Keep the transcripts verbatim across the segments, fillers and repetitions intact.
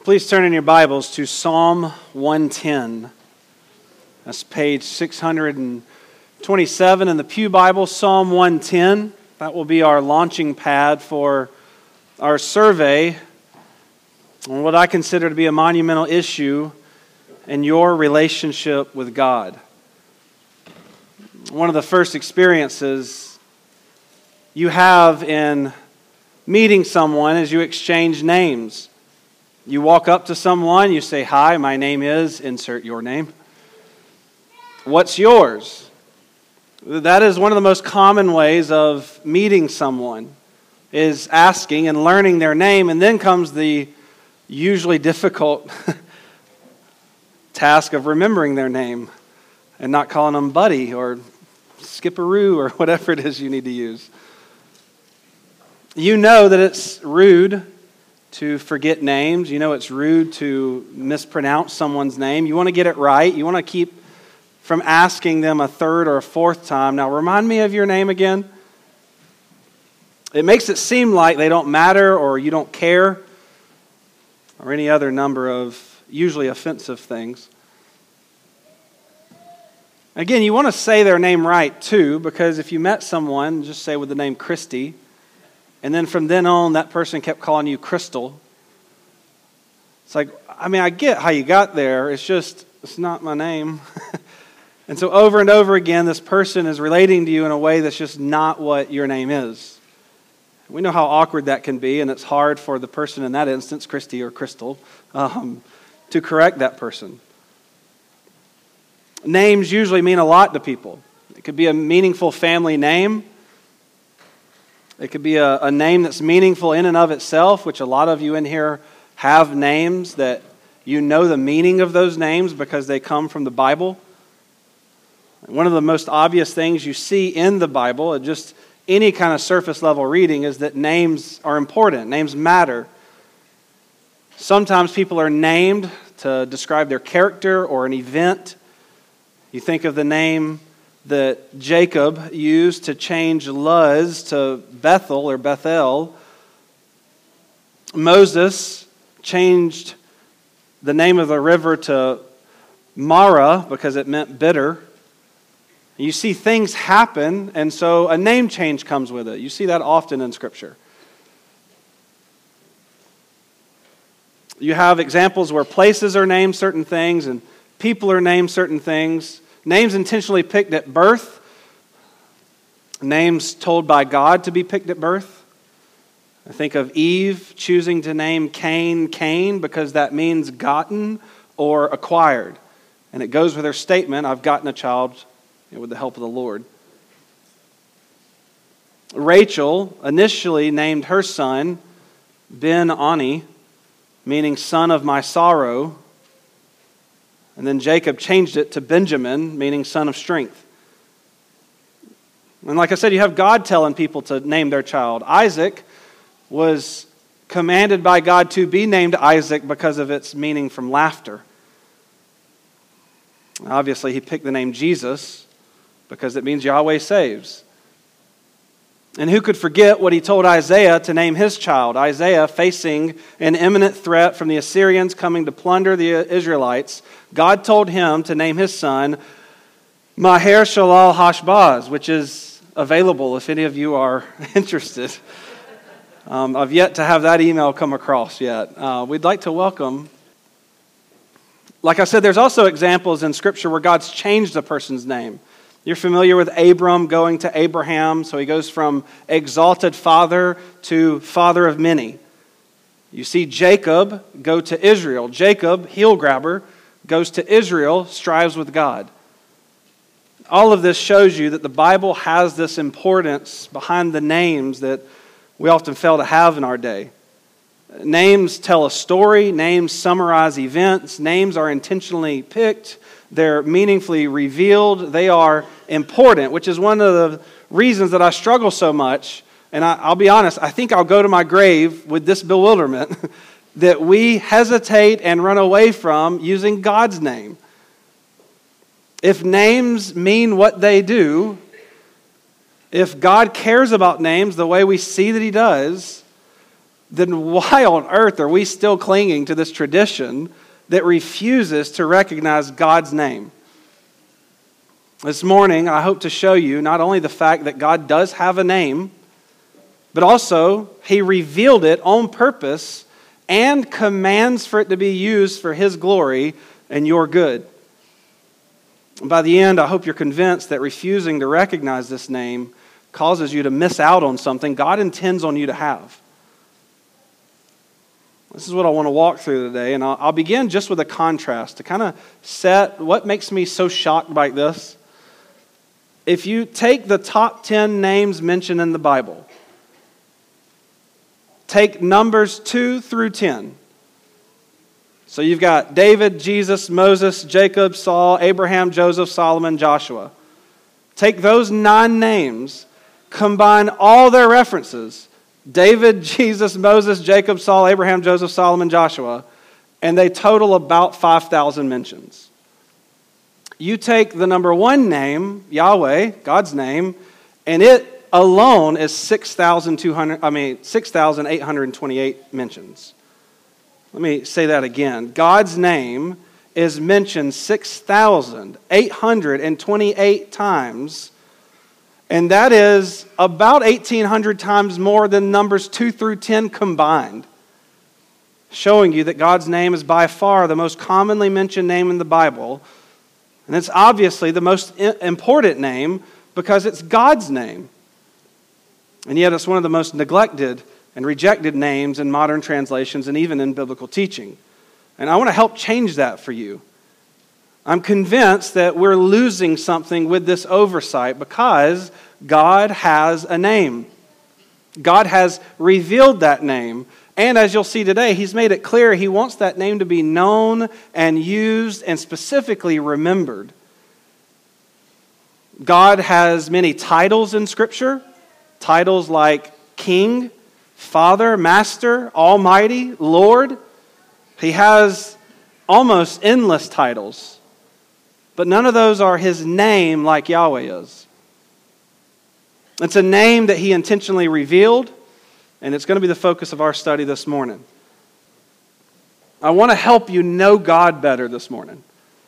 Please turn in your Bibles to Psalm one ten. That's page six hundred twenty-seven in the Pew Bible, Psalm one ten. That will be our launching pad for our survey on what I consider to be a monumental issue in your relationship with God. One of the first experiences you have in meeting someone is you exchange names. You walk up to someone, you say, "Hi, my name is," insert your name. "What's yours?" That is one of the most common ways of meeting someone, is asking and learning their name, and then comes the usually difficult task of remembering their name and not calling them buddy or skipperoo or whatever it is you need to use. You know that it's rude to forget names. You know it's rude to mispronounce someone's name. You want to get it right. You want to keep from asking them a third or a fourth time. Now, remind me of your name again. It makes it seem like they don't matter or you don't care or any other number of usually offensive things. Again, you want to say their name right too, because if you met someone, just say with the name Christy, and then from then on, that person kept calling you Crystal. It's like, I mean, I get how you got there. It's just, it's not my name. And so over and over again, this person is relating to you in a way that's just not what your name is. We know how awkward that can be, and it's hard for the person in that instance, Christy or Crystal, um, to correct that person. Names usually mean a lot to people. It could be a meaningful family name. It could be a, a name that's meaningful in and of itself, which a lot of you in here have names that you know the meaning of those names because they come from the Bible. One of the most obvious things you see in the Bible, just any kind of surface level reading, is that names are important. Names matter. Sometimes people are named to describe their character or an event. You think of the name that Jacob used to change Luz to Bethel or Bethel. Moses changed the name of the river to Mara because it meant bitter. You see things happen, and so a name change comes with it. You see that often in Scripture. You have examples where places are named certain things and people are named certain things. Names intentionally picked at birth. Names told by God to be picked at birth. I think of Eve choosing to name Cain Cain because that means gotten or acquired. And it goes with her statement, "I've gotten a child with the help of the Lord." Rachel initially named her son Ben-Oni, meaning son of my sorrow. And then Jacob changed it to Benjamin, meaning son of strength. And like I said, you have God telling people to name their child. Isaac was commanded by God to be named Isaac because of its meaning from laughter. Obviously, he picked the name Jesus because it means Yahweh saves. And who could forget what he told Isaiah to name his child? Isaiah, facing an imminent threat from the Assyrians coming to plunder the Israelites, God told him to name his son Maher-Shalal-Hash-Baz, which is available if any of you are interested. Um, I've yet to have that email come across yet. Uh, we'd like to welcome. Like I said, there's also examples in Scripture where God's changed a person's name. You're familiar with Abram going to Abraham, so he goes from exalted father to father of many. You see Jacob go to Israel. Jacob, heel grabber, goes to Israel, strives with God. All of this shows you that the Bible has this importance behind the names that we often fail to have in our day. Names tell a story. Names summarize events. Names are intentionally picked. They're meaningfully revealed. They are important, which is one of the reasons that I struggle so much. And I, I'll be honest, I think I'll go to my grave with this bewilderment that we hesitate and run away from using God's name. If names mean what they do, if God cares about names the way we see that He does, then why on earth are we still clinging to this tradition that refuses to recognize God's name? This morning, I hope to show you not only the fact that God does have a name, but also He revealed it on purpose and commands for it to be used for His glory and your good. By the end, I hope you're convinced that refusing to recognize this name causes you to miss out on something God intends on you to have. This is what I want to walk through today, and I'll, I'll begin just with a contrast to kind of set what makes me so shocked by this. If you take the top ten names mentioned in the Bible, take Numbers two through ten. So you've got David, Jesus, Moses, Jacob, Saul, Abraham, Joseph, Solomon, Joshua. Take those nine names, combine all their references, David, Jesus, Moses, Jacob, Saul, Abraham, Joseph, Solomon, Joshua, and they total about five thousand mentions. You take the number one name, Yahweh, God's name, and it alone is six thousand two hundred, I mean six thousand eight hundred twenty-eight mentions. Let me say that again. God's name is mentioned six thousand eight hundred twenty-eight times, and that is about eighteen hundred times more than Numbers two through ten combined, showing you that God's name is by far the most commonly mentioned name in the Bible, and it's obviously the most important name because it's God's name. And yet it's one of the most neglected and rejected names in modern translations and even in biblical teaching. And I want to help change that for you. I'm convinced that we're losing something with this oversight because God has a name. God has revealed that name. And as you'll see today, He's made it clear He wants that name to be known and used and specifically remembered. God has many titles in Scripture. Titles like King, Father, Master, Almighty, Lord. He has almost endless titles. But none of those are His name like Yahweh is. It's a name that He intentionally revealed, and it's going to be the focus of our study this morning. I want to help you know God better this morning.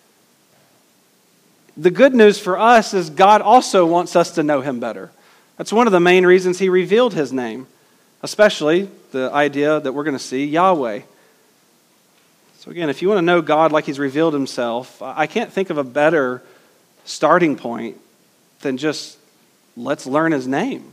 The good news for us is God also wants us to know Him better. That's one of the main reasons He revealed His name, especially the idea that we're going to see, Yahweh. So again, if you want to know God like He's revealed Himself, I can't think of a better starting point than just let's learn His name.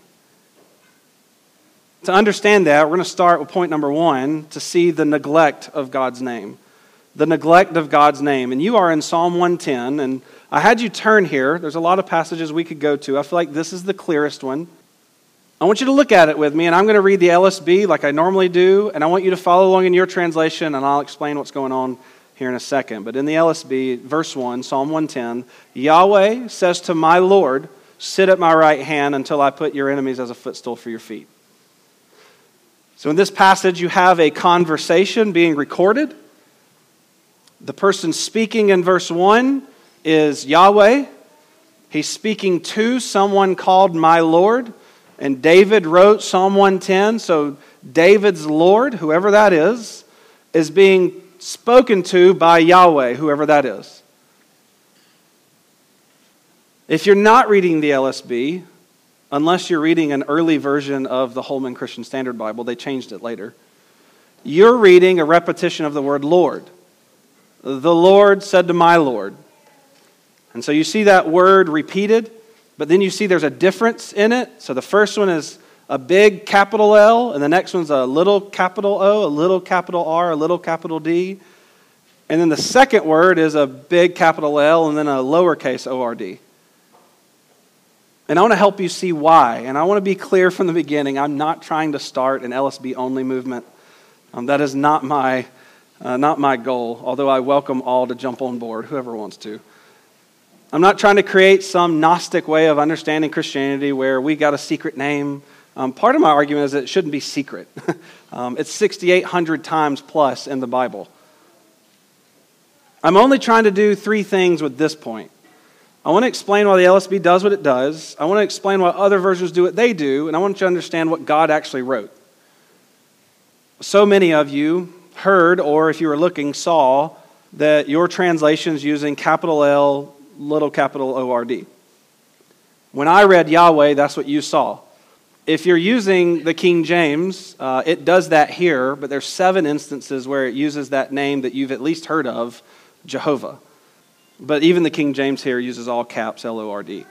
To understand that, we're going to start with point number one, to see the neglect of God's name. The neglect of God's name. And you are in Psalm one ten, and I had you turn here. There's a lot of passages we could go to. I feel like this is the clearest one. I want you to look at it with me, and I'm going to read the L S B like I normally do, and I want you to follow along in your translation, and I'll explain what's going on here in a second. But in the L S B, verse one, Psalm one ten, Yahweh says to my Lord, sit at my right hand until I put your enemies as a footstool for your feet. So in this passage, you have a conversation being recorded. The person speaking in verse one is Yahweh. He's speaking to someone called my Lord. And David wrote Psalm one ten, so David's Lord, whoever that is, is being spoken to by Yahweh, whoever that is. If you're not reading the L S B, unless you're reading an early version of the Holman Christian Standard Bible, they changed it later, you're reading a repetition of the word Lord. The Lord said to my Lord. And so you see that word repeated, but then you see there's a difference in it. So the first one is a big capital L, and the next one's a little capital O, a little capital R, a little capital D. And then the second word is a big capital L, and then a lowercase O R D. And I want to help you see why. And I want to be clear from the beginning, I'm not trying to start an L S B-only movement. Um, that is not my, uh, not my goal, although I welcome all to jump on board, whoever wants to. I'm not trying to create some Gnostic way of understanding Christianity where we got a secret name. Um, part of my argument is that it shouldn't be secret. um, it's sixty-eight hundred times plus in the Bible. I'm only trying to do three things with this point. I want to explain why the L S B does what it does. I want to explain why other versions do what they do. And I want you to understand what God actually wrote. So many of you heard, or if you were looking, saw that your translation's using capital L, little capital O R D. When I read Yahweh, that's what you saw. If you're using the King James, uh, it does that here, but there's seven instances where it uses that name that you've at least heard of, Jehovah. But even the King James here uses all caps, L O R D.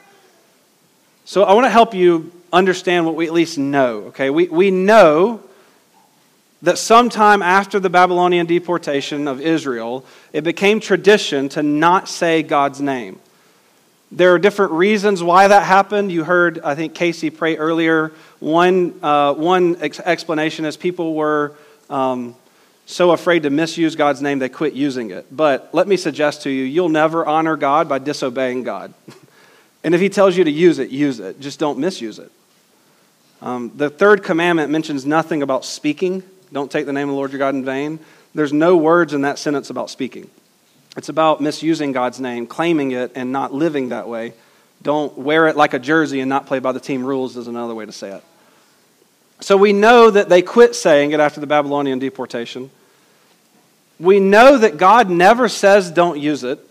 So I want to help you understand what we at least know. Okay, we, we know that sometime after the Babylonian deportation of Israel, it became tradition to not say God's name. There are different reasons why that happened. You heard, I think, Casey pray earlier. One, uh, one ex- explanation is people were um, so afraid to misuse God's name they quit using it. But let me suggest to you, you'll never honor God by disobeying God. And if he tells you to use it, use it. Just don't misuse it. Um, the third commandment mentions nothing about speaking. Don't take the name of the Lord your God in vain. There's no words in that sentence about speaking. It's about misusing God's name, claiming it, and not living that way. Don't wear it like a jersey and not play by the team rules is another way to say it. So we know that they quit saying it after the Babylonian deportation. We know that God never says don't use it.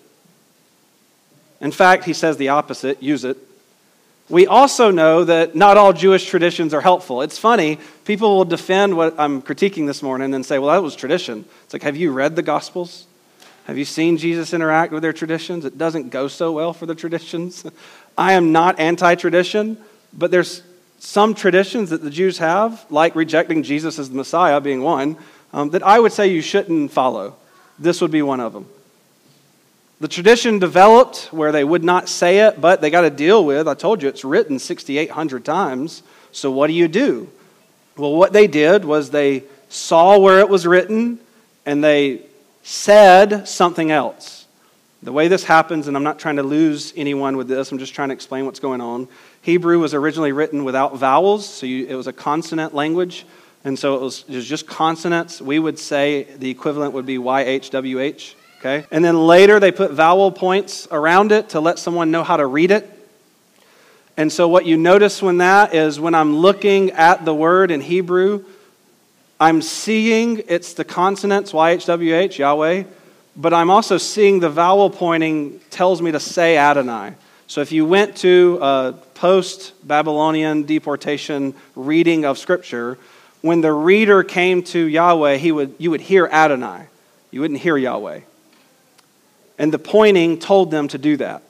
In fact, he says the opposite, use it. We also know that not all Jewish traditions are helpful. It's funny, people will defend what I'm critiquing this morning and say, well, that was tradition. It's like, have you read the Gospels? Have you seen Jesus interact with their traditions? It doesn't go so well for the traditions. I am not anti-tradition, but there's some traditions that the Jews have, like rejecting Jesus as the Messiah being one, um, that I would say you shouldn't follow. This would be one of them. The tradition developed where they would not say it, but they got to deal with, I told you, it's written sixty-eight hundred times, so what do you do? Well, what they did was they saw where it was written, and they said something else. The way this happens, and I'm not trying to lose anyone with this, I'm just trying to explain what's going on. Hebrew was originally written without vowels, so you, it was a consonant language, and so it was, it was just consonants. We would say the equivalent would be Y H W H. Okay? And then later they put vowel points around it to let someone know how to read it. And so what you notice when that is when I'm looking at the word in Hebrew, I'm seeing it's the consonants, Y H W H, Yahweh, but I'm also seeing the vowel pointing tells me to say Adonai. So if you went to a post-Babylonian deportation reading of Scripture, when the reader came to Yahweh, he would you would hear Adonai. You wouldn't hear Yahweh. And the pointing told them to do that.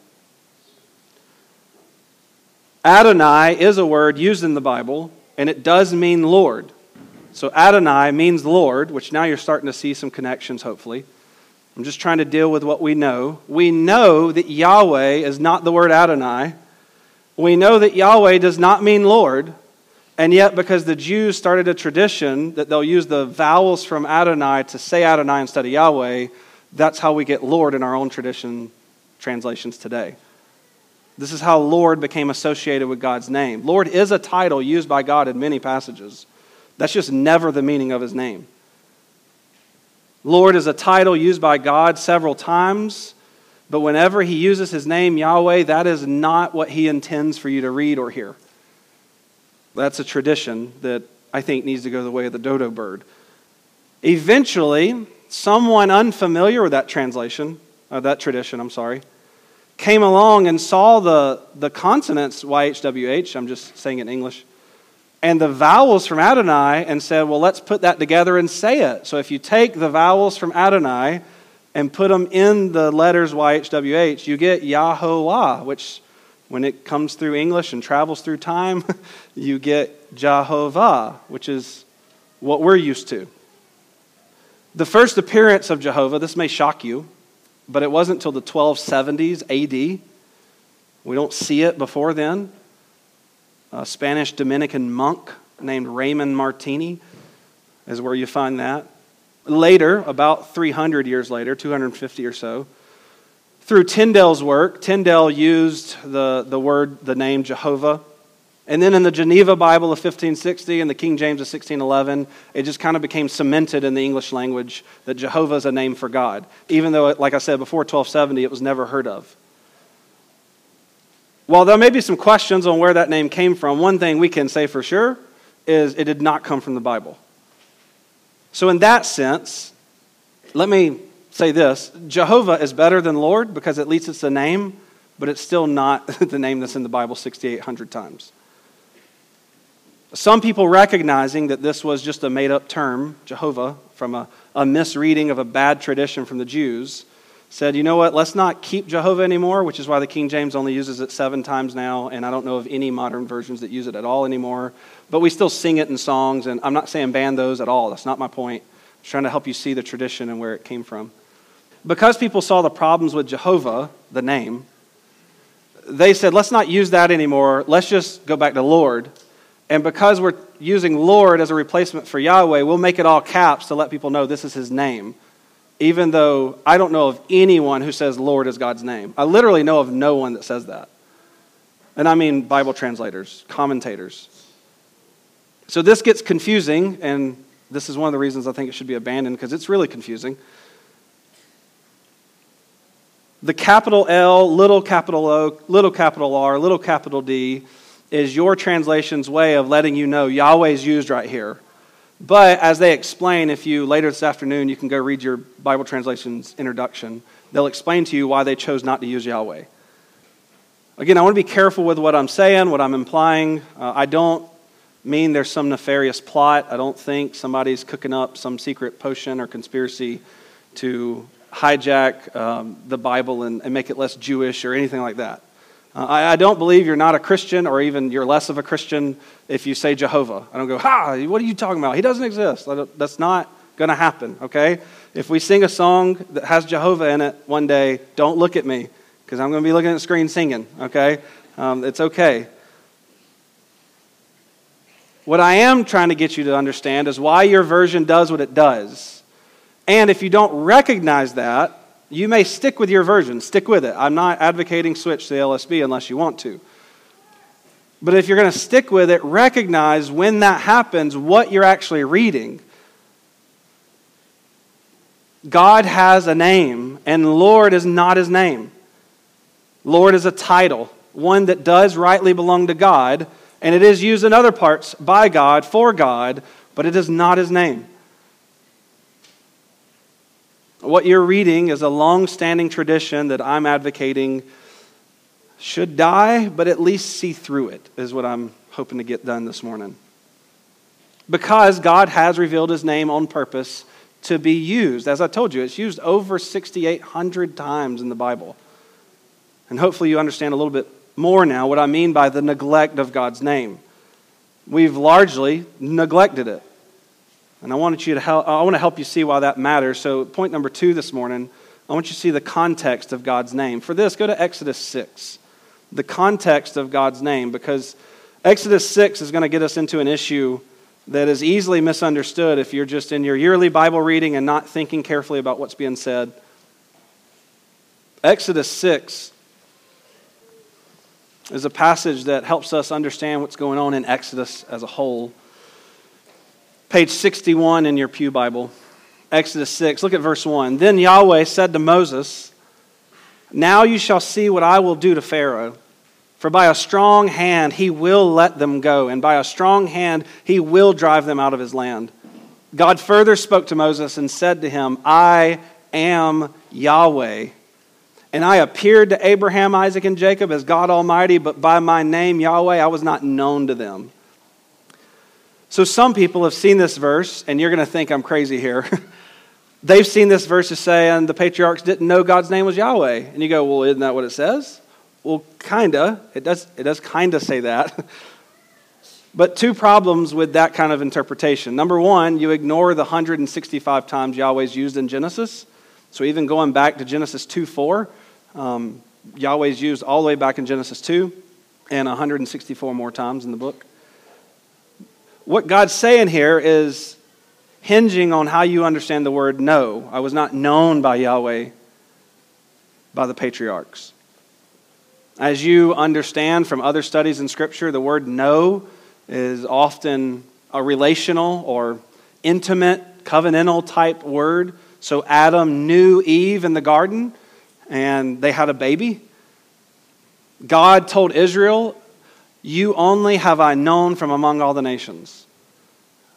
Adonai is a word used in the Bible, and it does mean Lord. So Adonai means Lord, which now you're starting to see some connections, hopefully. I'm just trying to deal with what we know. We know that Yahweh is not the word Adonai. We know that Yahweh does not mean Lord. And yet, because the Jews started a tradition that they'll use the vowels from Adonai to say Adonai instead of Yahweh, that's how we get Lord in our own tradition translations today. This is how Lord became associated with God's name. Lord is a title used by God in many passages. That's just never the meaning of his name. Lord is a title used by God several times, but whenever he uses his name, Yahweh, that is not what he intends for you to read or hear. That's a tradition that I think needs to go the way of the dodo bird. Eventually, someone unfamiliar with that translation, uh, that tradition, I'm sorry, came along and saw the, the consonants Y H W H, I'm just saying it in English, and the vowels from Adonai and said, well, let's put that together and say it. So if you take the vowels from Adonai and put them in the letters Y H W H, you get Yahovah, which when it comes through English and travels through time, you get Jehovah, which is what we're used to. The first appearance of Jehovah, this may shock you, but it wasn't until the twelve seventies A D. We don't see it before then. A Spanish Dominican monk named Raymond Martini is where you find that. Later, about three hundred years later, two hundred fifty or so, through Tyndale's work, Tyndale used the, the word, the name Jehovah. And then in the Geneva Bible of fifteen sixty and the King James of sixteen eleven, it just kind of became cemented in the English language that Jehovah is a name for God. Even though, like I said, before twelve seventy, it was never heard of. While there may be some questions on where that name came from, one thing we can say for sure is it did not come from the Bible. So in that sense, let me say this. Jehovah is better than Lord because at least it's a name, but it's still not the name that's in the Bible sixty-eight hundred times. Some people recognizing that this was just a made-up term, Jehovah, from a, a misreading of a bad tradition from the Jews, said, you know what, let's not keep Jehovah anymore, which is why the King James only uses it seven times now, and I don't know of any modern versions that use it at all anymore. But we still sing it in songs, and I'm not saying ban those at all. That's not my point. I'm trying to help you see the tradition and where it came from. Because people saw the problems with Jehovah, the name, they said, let's not use that anymore. Let's just go back to Lord. And because we're using Lord as a replacement for Yahweh, we'll make it all caps to let people know this is his name. Even though I don't know of anyone who says Lord is God's name. I literally know of no one that says that. And I mean Bible translators, commentators. So this gets confusing, and this is one of the reasons I think it should be abandoned, because it's really confusing. The capital L, little capital O, little capital R, little capital D is your translation's way of letting you know Yahweh is used right here. But as they explain, if you later this afternoon, you can go read your Bible translation's introduction. They'll explain to you why they chose not to use Yahweh. Again, I want to be careful with what I'm saying, what I'm implying. Uh, I don't mean there's some nefarious plot. I don't think somebody's cooking up some secret potion or conspiracy to hijack um, the Bible and, and make it less Jewish or anything like that. Uh, I, I don't believe you're not a Christian, or even you're less of a Christian if you say Jehovah. I don't go, ha, what are you talking about? He doesn't exist. That's not going to happen, okay? If we sing a song that has Jehovah in it one day, don't look at me, because I'm going to be looking at the screen singing, okay? Um, it's okay. What I am trying to get you to understand is why your version does what it does. And if you don't recognize that, you may stick with your version. Stick with it. I'm not advocating switch to the L S B unless you want to. But if you're going to stick with it, recognize when that happens what you're actually reading. God has a name, and Lord is not his name. Lord is a title, one that does rightly belong to God, and it is used in other parts by God, for God, but it is not his name. What you're reading is a long-standing tradition that I'm advocating should die, but at least see through it, is what I'm hoping to get done this morning. Because God has revealed his name on purpose to be used. As I told you, it's used over sixty-eight hundred times in the Bible. And hopefully you understand a little bit more now what I mean by the neglect of God's name. We've largely neglected it. And I want you to help, I want to help you see why that matters. So point number two this morning, I want you to see the context of God's name. For this, go to Exodus six. The context of God's name, because Exodus six is going to get us into an issue that is easily misunderstood if you're just in your yearly Bible reading and not thinking carefully about what's being said. Exodus six is a passage that helps us understand what's going on in Exodus as a whole. Page sixty-one in your Pew Bible, Exodus six, look at verse one. Then Yahweh said to Moses, now you shall see what I will do to Pharaoh. For by a strong hand he will let them go, and by a strong hand he will drive them out of his land. God further spoke to Moses and said to him, I am Yahweh. And I appeared to Abraham, Isaac, and Jacob as God Almighty, but by my name Yahweh I was not known to them. So some people have seen this verse, and you're going to think I'm crazy here. They've seen this verse as saying the patriarchs didn't know God's name was Yahweh. And you go, well, isn't that what it says? Well, kinda. It does, it does kinda say that. But two problems with that kind of interpretation. Number one, you ignore the one hundred sixty-five times Yahweh's used in Genesis. So even going back to Genesis two four, um, Yahweh's used all the way back in Genesis two, and one hundred sixty-four more times in the book. What God's saying here is hinging on how you understand the word know. I was not known by Yahweh by the patriarchs. As you understand from other studies in Scripture, the word know is often a relational or intimate, covenantal type word. So Adam knew Eve in the garden, and they had a baby. God told Israel, you only have I known from among all the nations.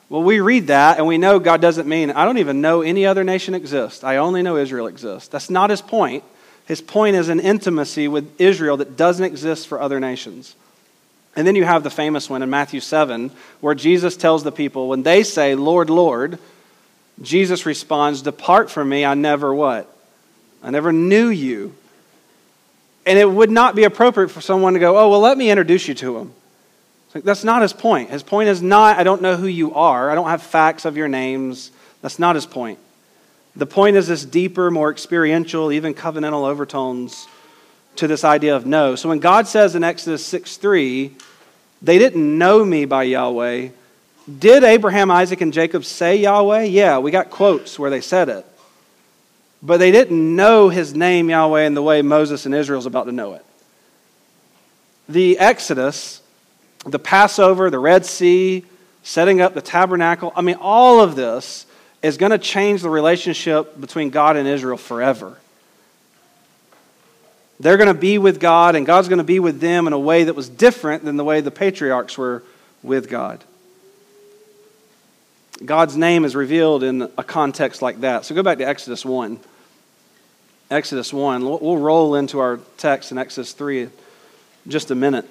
Well, we read that and we know God doesn't mean, I don't even know any other nation exists. I only know Israel exists. That's not his point. His point is an intimacy with Israel that doesn't exist for other nations. And then you have the famous one in Matthew seven, where Jesus tells the people, when they say, Lord, Lord, Jesus responds, depart from me, I never what? I never knew you. And it would not be appropriate for someone to go, oh, well, let me introduce you to him. Like, that's not his point. His point is not, I don't know who you are. I don't have facts of your names. That's not his point. The point is this deeper, more experiential, even covenantal overtones to this idea of know. So when God says in Exodus six three, they didn't know me by Yahweh, did Abraham, Isaac, and Jacob say Yahweh? Yeah, we got quotes where they said it. But they didn't know his name, Yahweh, in the way Moses and Israel's about to know it. The Exodus, the Passover, the Red Sea, setting up the tabernacle, I mean, all of this is going to change the relationship between God and Israel forever. They're going to be with God, and God's going to be with them in a way that was different than the way the patriarchs were with God. God's name is revealed in a context like that. So go back to Exodus one. Exodus one. We'll roll into our text in Exodus three in just a minute.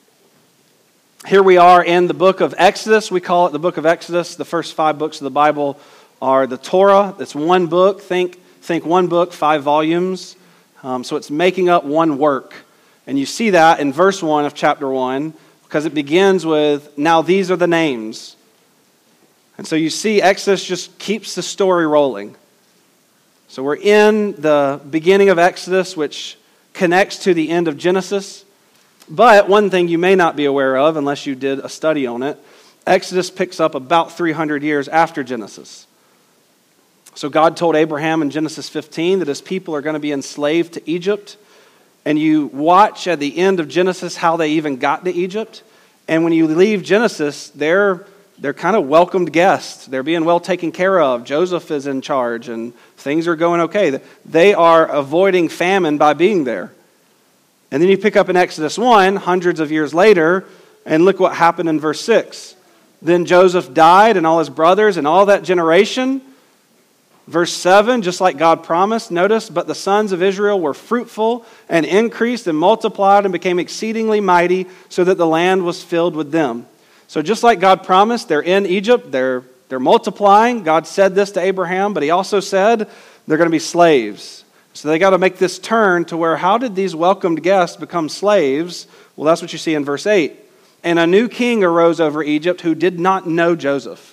Here we are in the book of Exodus. We call it the book of Exodus. The first five books of the Bible are the Torah. It's one book. Think, think one book, five volumes. Um, so it's making up one work. And you see that in verse one of chapter one because it begins with, now these are the names. And so you see Exodus just keeps the story rolling. So we're in the beginning of Exodus, which connects to the end of Genesis. But one thing you may not be aware of, unless you did a study on it, Exodus picks up about three hundred years after Genesis. So God told Abraham in Genesis fifteen that his people are going to be enslaved to Egypt. And you watch at the end of Genesis how they even got to Egypt. And when you leave Genesis, they're, they're kind of welcomed guests. They're being well taken care of. Joseph is in charge and things are going okay. They are avoiding famine by being there. And then you pick up in Exodus one, hundreds of years later, and look what happened in verse six. Then Joseph died and all his brothers and all that generation. Verse seven, just like God promised, notice, but the sons of Israel were fruitful and increased and multiplied and became exceedingly mighty so that the land was filled with them. So just like God promised, they're in Egypt, they're, they're multiplying. God said this to Abraham, but he also said they're going to be slaves. So they got to make this turn to where, how did these welcomed guests become slaves? Well, that's what you see in verse eight. And a new king arose over Egypt who did not know Joseph.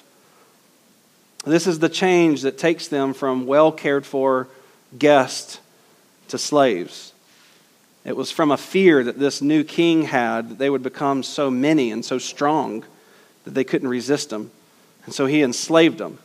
This is the change that takes them from well cared for guests to slaves. It was from a fear that this new king had that they would become so many and so strong that they couldn't resist him. And so he enslaved them.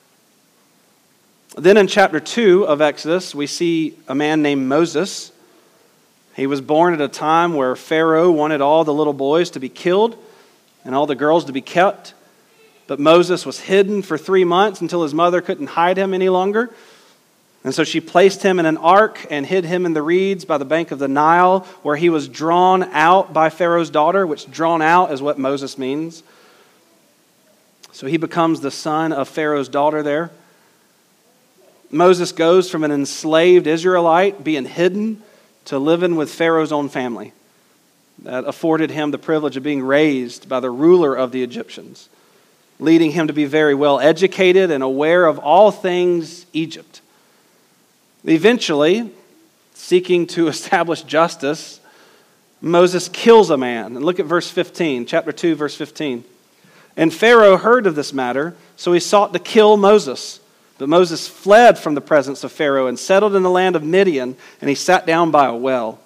Then in chapter two of Exodus, we see a man named Moses. He was born at a time where Pharaoh wanted all the little boys to be killed and all the girls to be kept. But Moses was hidden for three months until his mother couldn't hide him any longer. And so she placed him in an ark and hid him in the reeds by the bank of the Nile, where he was drawn out by Pharaoh's daughter, which drawn out is what Moses means. So he becomes the son of Pharaoh's daughter there. Moses goes from an enslaved Israelite being hidden to living with Pharaoh's own family. That afforded him the privilege of being raised by the ruler of the Egyptians, leading him to be very well educated and aware of all things Egypt. Eventually, seeking to establish justice, Moses kills a man. And look at verse fifteen, chapter two, verse fifteen. And Pharaoh heard of this matter, so he sought to kill Moses. But Moses fled from the presence of Pharaoh and settled in the land of Midian, and he sat down by a well.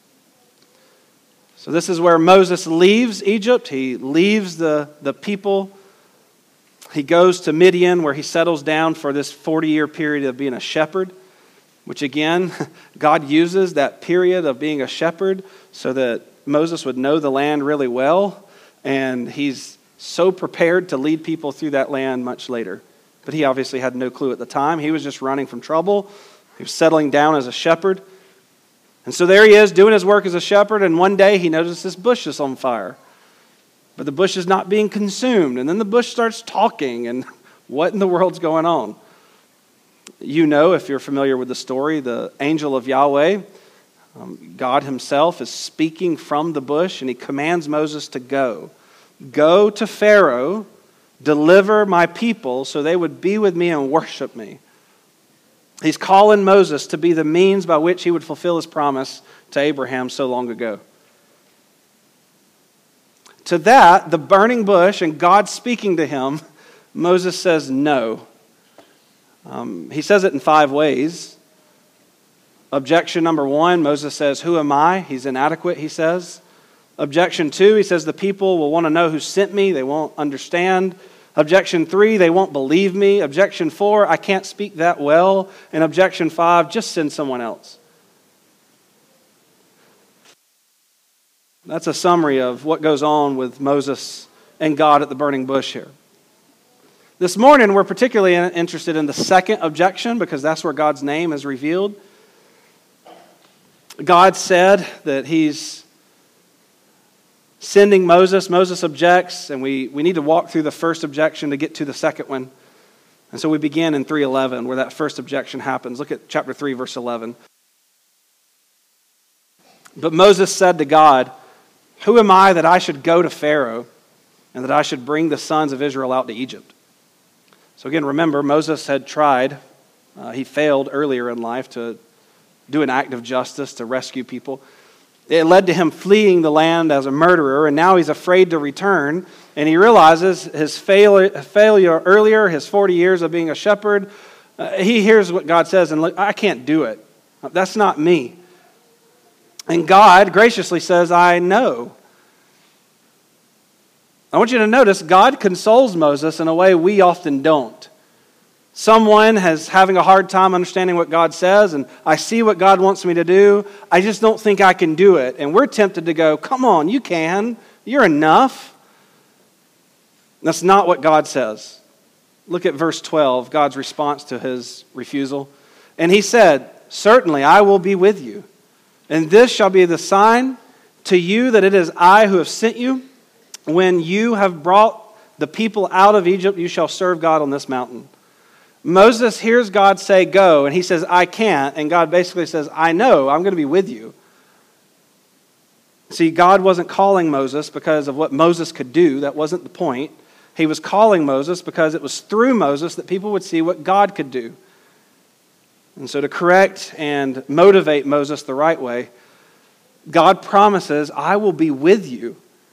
So this is where Moses leaves Egypt. He leaves the, the people. He goes to Midian, where he settles down for this forty-year period of being a shepherd, which again, God uses that period of being a shepherd so that Moses would know the land really well, and he's so prepared to lead people through that land much later. But he obviously had no clue at the time. He was just running from trouble. He was settling down as a shepherd. And so there he is doing his work as a shepherd, and one day he notices this bush is on fire. but the bush is not being consumed. And then the bush starts talking, and what in the world's going on? You know, if you're familiar with the story, the angel of Yahweh, um, God himself, is speaking from the bush, and he commands Moses to go. Go to Pharaoh, deliver my people so they would be with me and worship me. He's calling Moses to be the means by which he would fulfill his promise to Abraham so long ago. To that, the burning bush and God speaking to him, Moses says no. Um, he says it in five ways. Objection number one, Moses says, who am I? He's inadequate, he says. Objection two, he says, the people will want to know who sent me. They won't understand. Objection three, they won't believe me. Objection four, I can't speak that well. And objection five, just send someone else. That's a summary of what goes on with Moses and God at the burning bush here. This morning, we're particularly interested in the second objection because that's where God's name is revealed. God said that he's sending Moses. Moses objects, and we, we need to walk through the first objection to get to the second one. And so we begin in three eleven, where that first objection happens. Look at chapter three, verse eleven. But Moses said to God, who am I that I should go to Pharaoh and that I should bring the sons of Israel out to Egypt? So again, remember, Moses had tried, uh, he failed earlier in life to do an act of justice to rescue people. It led to him fleeing the land as a murderer, and now he's afraid to return. And he realizes his failure, failure earlier, his forty years of being a shepherd. Uh, he hears what God says, and look, I can't do it. That's not me. And God graciously says, I know. I want you to notice God consoles Moses in a way we often don't. Someone is having a hard time understanding what God says, and I see what God wants me to do. I just don't think I can do it. And we're tempted to go, come on, you can. You're enough. That's not what God says. Look at verse twelve, God's response to his refusal. And he said, certainly I will be with you. And this shall be the sign to you that it is I who have sent you. When you have brought the people out of Egypt, you shall serve God on this mountain. Moses hears God say, go, and he says, I can't. And God basically says, I know, I'm going to be with you. See, God wasn't calling Moses because of what Moses could do. That wasn't the point. He was calling Moses because it was through Moses that people would see what God could do. And so to correct and motivate Moses the right way, God promises, I will be with you.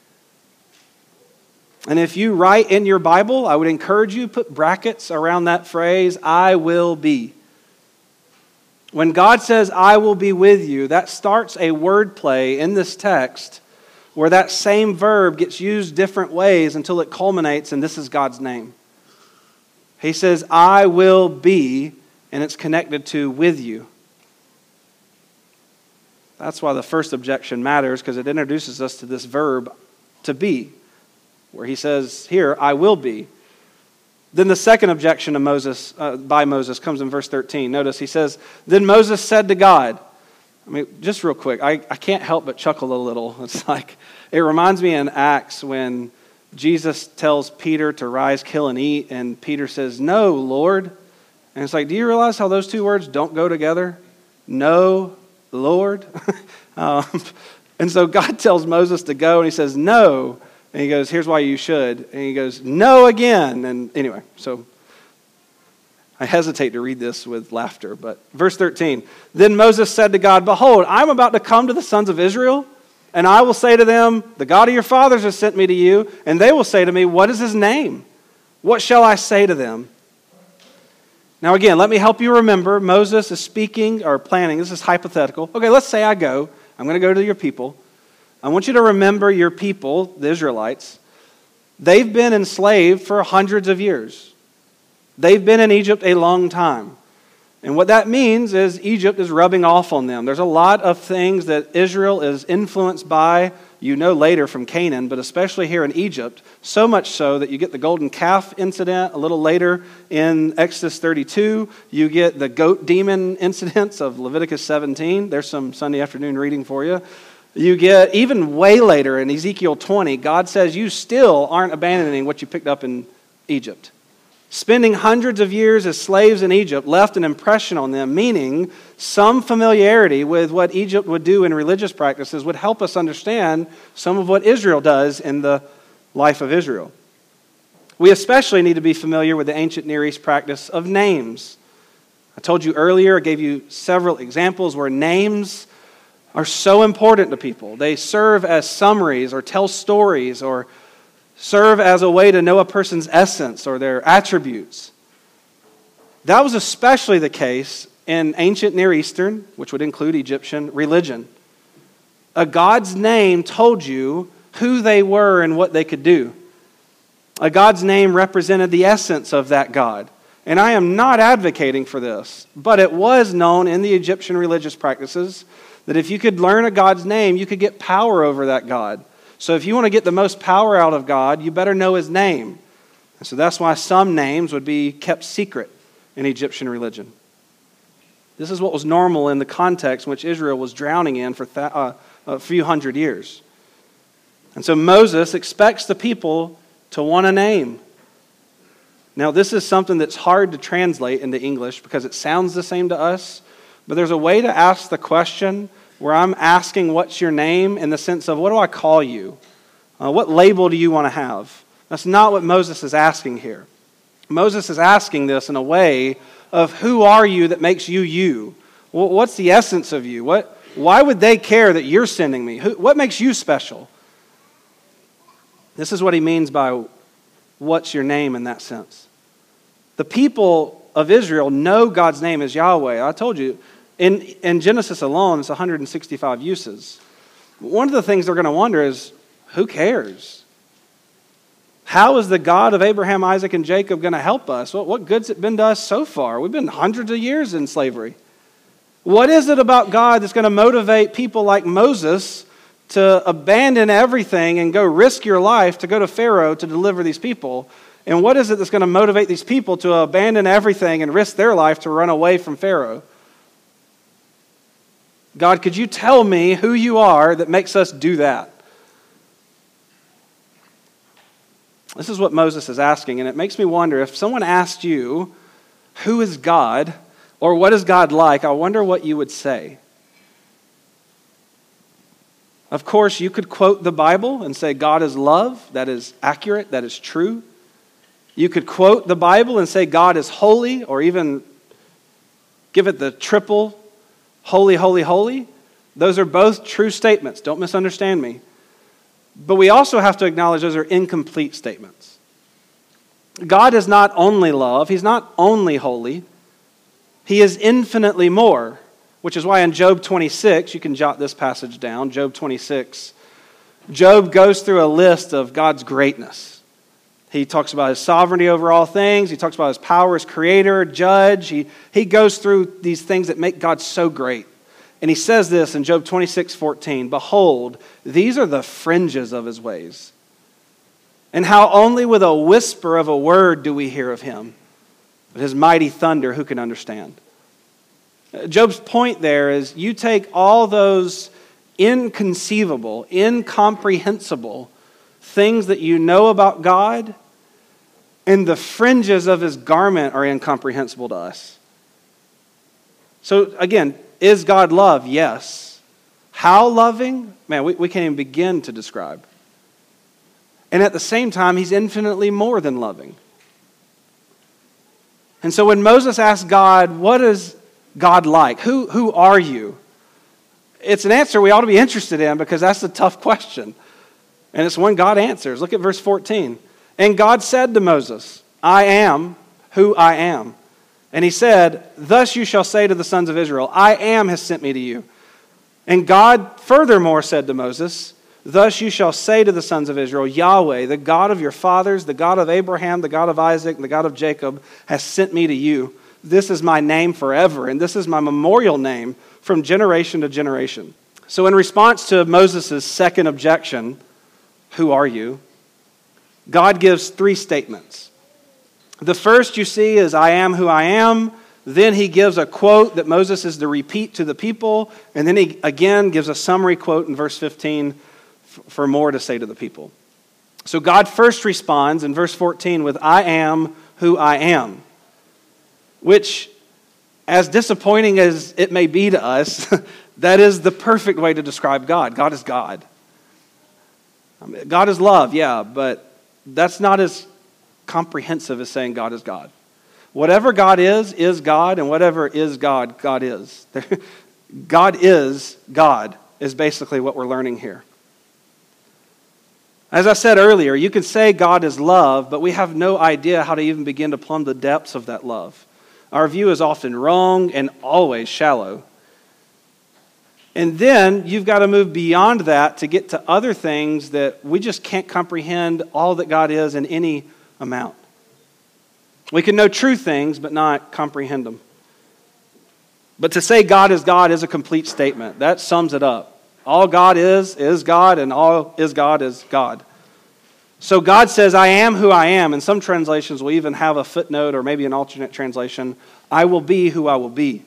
And if you write in your Bible, I would encourage you to put brackets around that phrase, I will be. When God says, I will be with you, that starts a word play in this text where that same verb gets used different ways until it culminates, and this is God's name. He says, I will be, and it's connected to with you. That's why the first objection matters, because it introduces us to this verb, to be, where he says here, I will be. Then the second objection to Moses, uh, by Moses comes in verse thirteen. Notice he says, then Moses said to God, I mean, just real quick, I, I can't help but chuckle a little. It's like, it reminds me in Acts when Jesus tells Peter to rise, kill, and eat, and Peter says, no, Lord. And it's like, do you realize how those two words don't go together? No, Lord. um, and so God tells Moses to go, and he says, no. And he goes, here's why you should. And he goes, no again. And anyway, so I hesitate to read this with laughter. But verse thirteen, then Moses said to God, behold, I'm about to come to the sons of Israel, and I will say to them, the God of your fathers has sent me to you. And they will say to me, what is his name? What shall I say to them? Now again, let me help you remember. Moses is speaking or planning. This is hypothetical. Okay, let's say I go. I'm going to go to your people. I want you to remember your people, the Israelites. They've been enslaved for hundreds of years. They've been in Egypt a long time. And what that means is Egypt is rubbing off on them. There's a lot of things that Israel is influenced by, you know later from Canaan, but especially here in Egypt, so much so that you get the golden calf incident a little later in Exodus thirty-two. You get the goat demon incidents of Leviticus seventeen. There's some Sunday afternoon reading for you. You get, even way later in Ezekiel twenty, God says you still aren't abandoning what you picked up in Egypt. Spending hundreds of years as slaves in Egypt left an impression on them, meaning some familiarity with what Egypt would do in religious practices would help us understand some of what Israel does in the life of Israel. We especially need to be familiar with the ancient Near East practice of names. I told you earlier, I gave you several examples where names are so important to people. They serve as summaries or tell stories or serve as a way to know a person's essence or their attributes. That was especially the case in ancient Near Eastern, which would include Egyptian, religion. A god's name told you who they were and what they could do. A god's name represented the essence of that god. And I am not advocating for this, but it was known in the Egyptian religious practices that if you could learn a god's name, you could get power over that god. So if you want to get the most power out of God, you better know his name. And so that's why some names would be kept secret in Egyptian religion. This is what was normal in the context in which Israel was drowning in for th- uh, a few hundred years. And so Moses expects the people to want a name. Now, this is something that's hard to translate into English because it sounds the same to us, but there's a way to ask the question where I'm asking what's your name in the sense of what do I call you? Uh, what label do you want to have? That's not what Moses is asking here. Moses is asking this in a way of who are you that makes you you? Well, what's the essence of you? What? Why would they care that you're sending me? Who, what makes you special? This is what he means by what's your name in that sense. The people of Israel know God's name is Yahweh. I told you, in, in Genesis alone, it's one hundred sixty-five uses. One of the things they're going to wonder is, who cares? How is the God of Abraham, Isaac, and Jacob going to help us? What, what good's it been to us so far? We've been hundreds of years in slavery. What is it about God that's going to motivate people like Moses to abandon everything and go risk your life to go to Pharaoh to deliver these people? And what is it that's going to motivate these people to abandon everything and risk their life to run away from Pharaoh? God, could you tell me who you are that makes us do that? This is what Moses is asking, and it makes me wonder if someone asked you, who is God, or what is God like, I wonder what you would say. Of course, you could quote the Bible and say God is love. That is accurate. That is true. You could quote the Bible and say God is holy, or even give it the triple holy, holy, holy. Those are both true statements. Don't misunderstand me. But we also have to acknowledge those are incomplete statements. God is not only love. He's not only holy. He is infinitely more, which is why in Job twenty-six, you can jot this passage down, Job twenty-six, Job goes through a list of God's greatness. He talks about his sovereignty over all things. He talks about his power as creator, judge. He, he goes through these things that make God so great. And he says this in Job twenty-six fourteen, behold, these are the fringes of his ways. And how only with a whisper of a word do we hear of him. But his mighty thunder, who can understand? Job's point there is you take all those inconceivable, incomprehensible things that you know about God, and the fringes of his garment are incomprehensible to us. So again, is God love? Yes. How loving? Man, we, we can't even begin to describe. And at the same time, he's infinitely more than loving. And so when Moses asked God, what is God like? Who, who are you? It's an answer we ought to be interested in because that's a tough question. And it's one God answers. Look at verse fourteen. And God said to Moses, I am who I am. And he said, thus you shall say to the sons of Israel, I am has sent me to you. And God furthermore said to Moses, thus you shall say to the sons of Israel, Yahweh, the God of your fathers, the God of Abraham, the God of Isaac, and the God of Jacob, has sent me to you. This is my name forever, and this is my memorial name from generation to generation. So in response to Moses' second objection, who are you? God gives three statements. The first you see is I am who I am. Then he gives a quote that Moses is to repeat to the people. And then he again gives a summary quote in verse fifteen for more to say to the people. So God first responds in verse fourteen with, I am who I am. Which, as disappointing as it may be to us, that is the perfect way to describe God. God is God. God is love, yeah, but that's not as comprehensive as saying God is God. Whatever God is, is God, and whatever is God, God is. God is God, is basically what we're learning here. As I said earlier, you can say God is love, but we have no idea how to even begin to plumb the depths of that love. Our view is often wrong and always shallow. And then you've got to move beyond that to get to other things that we just can't comprehend all that God is in any amount. We can know true things, but not comprehend them. But to say God is God is a complete statement. That sums it up. All God is, is God, and all is God is God. So God says, I am who I am. And some translations will even have a footnote or maybe an alternate translation. I will be who I will be.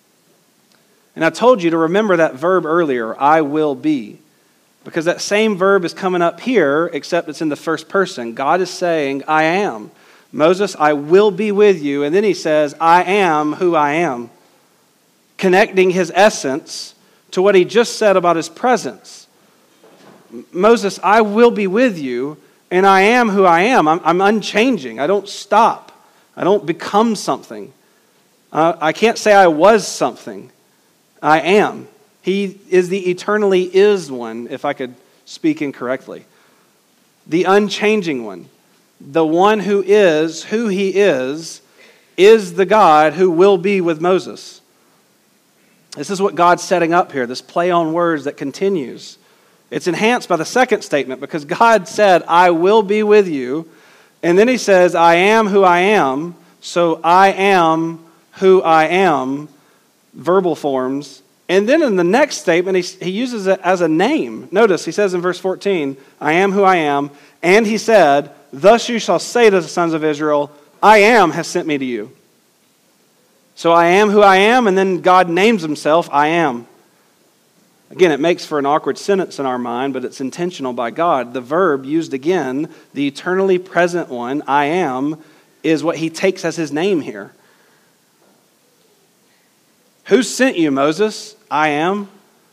And I told you to remember that verb earlier, I will be. Because that same verb is coming up here, except it's in the first person. God is saying, I am. Moses, I will be with you. And then he says, I am who I am. Connecting his essence to what he just said about his presence. Moses, I will be with you, and I am who I am. I'm, I'm unchanging. I don't stop. I don't become something. Uh, I can't say I was something. I am. He is the eternally is one, if I could speak incorrectly. The unchanging one. The one who is who he is, is the God who will be with Moses. This is what God's setting up here, this play on words that continues. It's enhanced by the second statement because God said, I will be with you. And then he says, I am who I am. So I am who I am, verbal forms. And then in the next statement, he, he uses it as a name. Notice, he says in verse fourteen, I am who I am. And he said, thus you shall say to the sons of Israel, I am has sent me to you. So I am who I am, and then God names himself, I am. Again, it makes for an awkward sentence in our mind, but it's intentional by God. The verb used again, the eternally present one, I am, is what he takes as his name here. Who sent you, Moses? I am.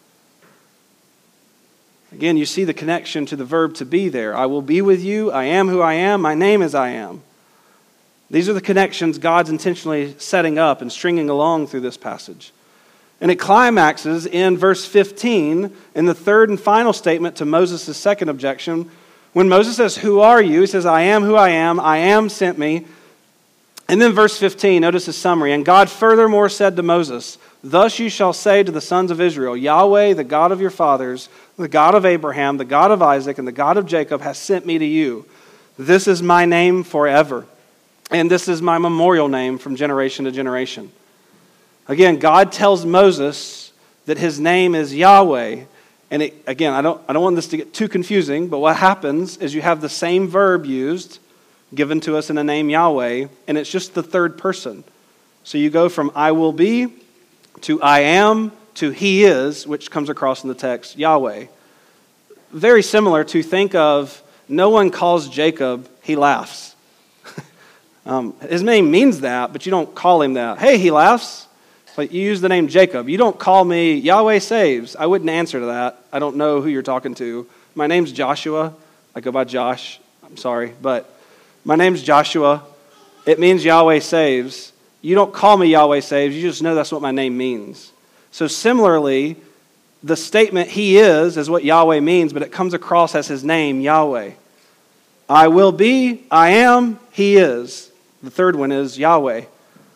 Again, you see the connection to the verb to be there. I will be with you. I am who I am. My name is I am. These are the connections God's intentionally setting up and stringing along through this passage. And it climaxes in verse fifteen, in the third and final statement to Moses' second objection. When Moses says, who are you? He says, I am who I am. I am sent me. And then verse fifteen, notice the summary. And God furthermore said to Moses, thus you shall say to the sons of Israel, Yahweh, the God of your fathers, the God of Abraham, the God of Isaac, and the God of Jacob has sent me to you. This is my name forever. And this is my memorial name from generation to generation. Again, God tells Moses that his name is Yahweh. And it, again, I don't, I don't want this to get too confusing, but what happens is you have the same verb used, given to us in the name Yahweh, and it's just the third person. So you go from I will be to I am to he is, which comes across in the text, Yahweh. Very similar to think of no one calls Jacob, he laughs. Um, his name means that, but you don't call him that. Hey, he laughs. But you use the name Jacob. You don't call me Yahweh saves. I wouldn't answer to that. I don't know who you're talking to. My name's Joshua. I go by Josh. I'm sorry. But my name's Joshua. It means Yahweh saves. You don't call me Yahweh saves. You just know that's what my name means. So similarly, the statement he is is what Yahweh means, but it comes across as his name, Yahweh. I will be, I am, he is. The third one is Yahweh.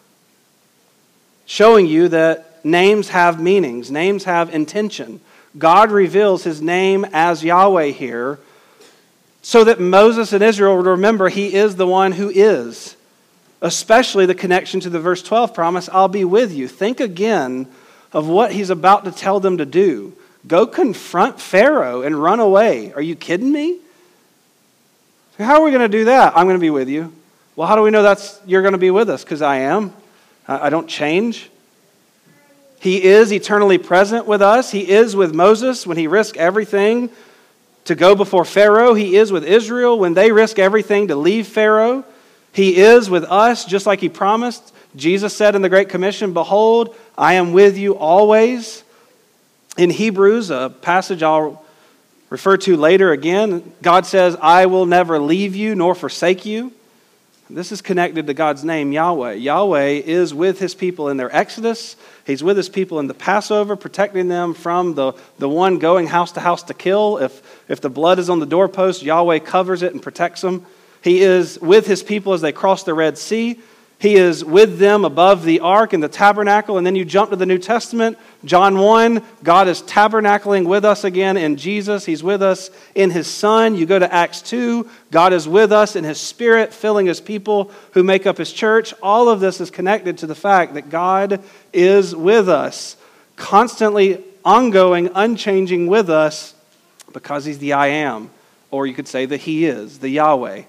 Showing you that names have meanings. Names have intention. God reveals his name as Yahweh here so that Moses and Israel would remember he is the one who is. Especially the connection to the verse twelve promise, I'll be with you. Think again of what he's about to tell them to do. Go confront Pharaoh and run away. Are you kidding me? How are we going to do that? I'm going to be with you. Well, how do we know that's you're going to be with us? Because I am. I don't change. He is eternally present with us. He is with Moses when he risked everything to go before Pharaoh. He is with Israel when they risk everything to leave Pharaoh. He is with us just like he promised. Jesus said in the Great Commission, "Behold, I am with you always." In Hebrews, a passage I'll refer to later again, God says, "I will never leave you nor forsake you." This is connected to God's name, Yahweh. Yahweh is with his people in their exodus. He's with his people in the Passover, protecting them from the, the one going house to house to kill. If, if the blood is on the doorpost, Yahweh covers it and protects them. He is with his people as they cross the Red Sea. He is with them above the ark and the tabernacle. And then you jump to the New Testament, John one, God is tabernacling with us again in Jesus. He's with us in his Son. You go to Acts two, God is with us in his Spirit, filling his people who make up his church. All of this is connected to the fact that God is with us, constantly ongoing, unchanging with us, because he's the I am. Or you could say that he is, the Yahweh.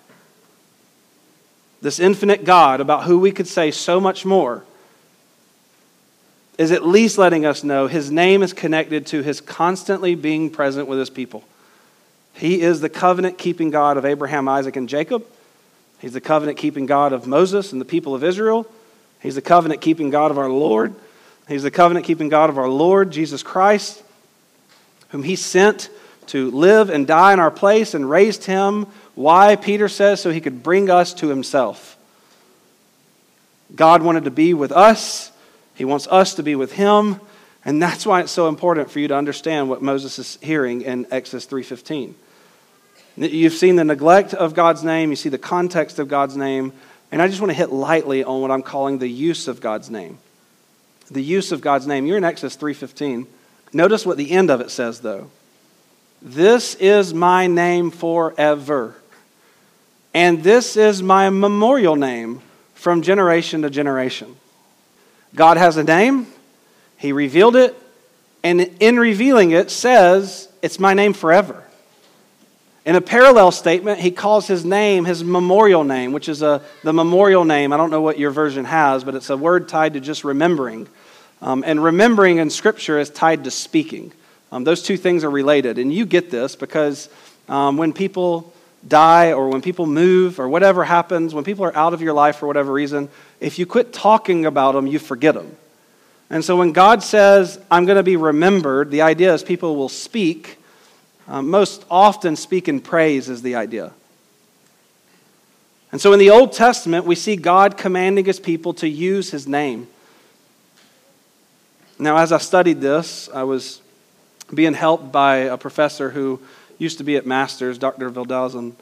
This infinite God, about who we could say so much more, is at least letting us know his name is connected to his constantly being present with his people. He is the covenant-keeping God of Abraham, Isaac, and Jacob. He's the covenant-keeping God of Moses and the people of Israel. He's the covenant-keeping God of our Lord. He's the covenant-keeping God of our Lord, Jesus Christ, whom he sent to live and die in our place and raised him. Why? Peter says, so he could bring us to himself. God wanted to be with us. He wants us to be with him. And that's why it's so important for you to understand what Moses is hearing in Exodus three fifteen. You've seen the neglect of God's name. You see the context of God's name. And I just want to hit lightly on what I'm calling the use of God's name. The use of God's name. You're in Exodus three fifteen. Notice what the end of it says, though. This is my name forever. And this is my memorial name from generation to generation. God has a name. He revealed it. And in revealing it says, it's my name forever. In a parallel statement, he calls his name his memorial name, which is a the memorial name. I don't know what your version has, but it's a word tied to just remembering. Um, and remembering in Scripture is tied to speaking. Um, those two things are related. And you get this because um, when people die or when people move or whatever happens, when people are out of your life for whatever reason, if you quit talking about them, you forget them. And so when God says, I'm going to be remembered, the idea is people will speak. Um, most often speak in praise is the idea. And so in the Old Testament, we see God commanding his people to use his name. Now, as I studied this, I was being helped by a professor who used to be at Masters, Doctor Vildelzen.